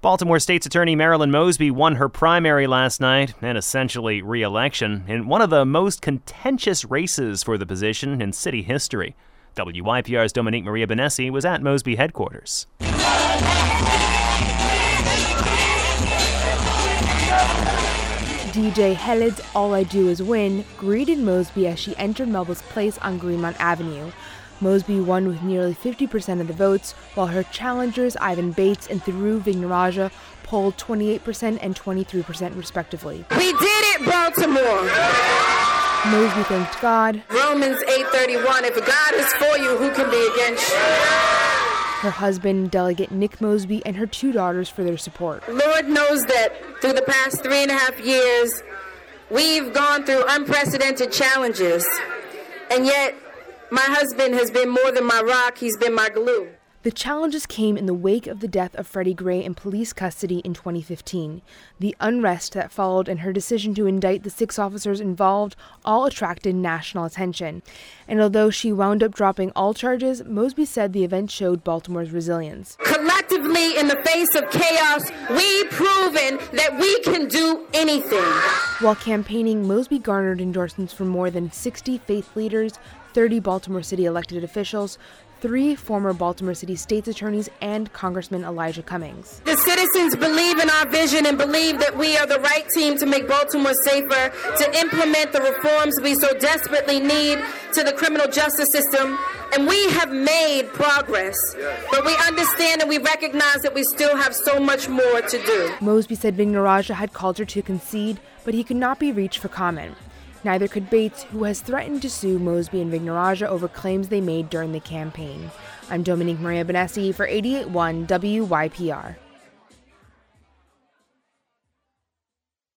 Baltimore State's Attorney Marilyn Mosby won her primary last night, and essentially re-election, in one of the most contentious races for the position in city history. WYPR's Dominique Maria Benessi was at Mosby headquarters. DJ Khaled's All I Do Is Win greeted Mosby as she entered Melba's Place on Greenmount Avenue. Mosby won with nearly 50% of the votes, while her challengers Ivan Bates and Thiru Vignarajah polled 28% and 23% respectively. We did it, Baltimore! Mosby thanked God. Romans 8:31, if God is for you, who can be against you? Her husband, Delegate Nick Mosby, and her 2 daughters for their support. Lord knows that through the past 3.5 years, we've gone through unprecedented challenges, and yet my husband has been more than my rock, he's been my glue. The challenges came in the wake of the death of Freddie Gray in police custody in 2015. The unrest that followed and her decision to indict the 6 officers involved all attracted national attention. And although she wound up dropping all charges, Mosby said the event showed Baltimore's resilience. Collectively, in the face of chaos, we've proven that we can do anything. While campaigning, Mosby garnered endorsements from more than 60 faith leaders, 30 Baltimore City elected officials, 3 former Baltimore City State's attorneys, and Congressman Elijah Cummings. The citizens believe in our vision and believe that we are the right team to make Baltimore safer, to implement the reforms we so desperately need to the criminal justice system. And we have made progress, but we understand and we recognize that we still have so much more to do. Mosby said Vignarajah had called her to concede, but he could not be reached for comment. Neither could Bates, who has threatened to sue Mosby and Vignarajah over claims they made during the campaign. I'm Dominique Maria Benessi for 88.1 WYPR.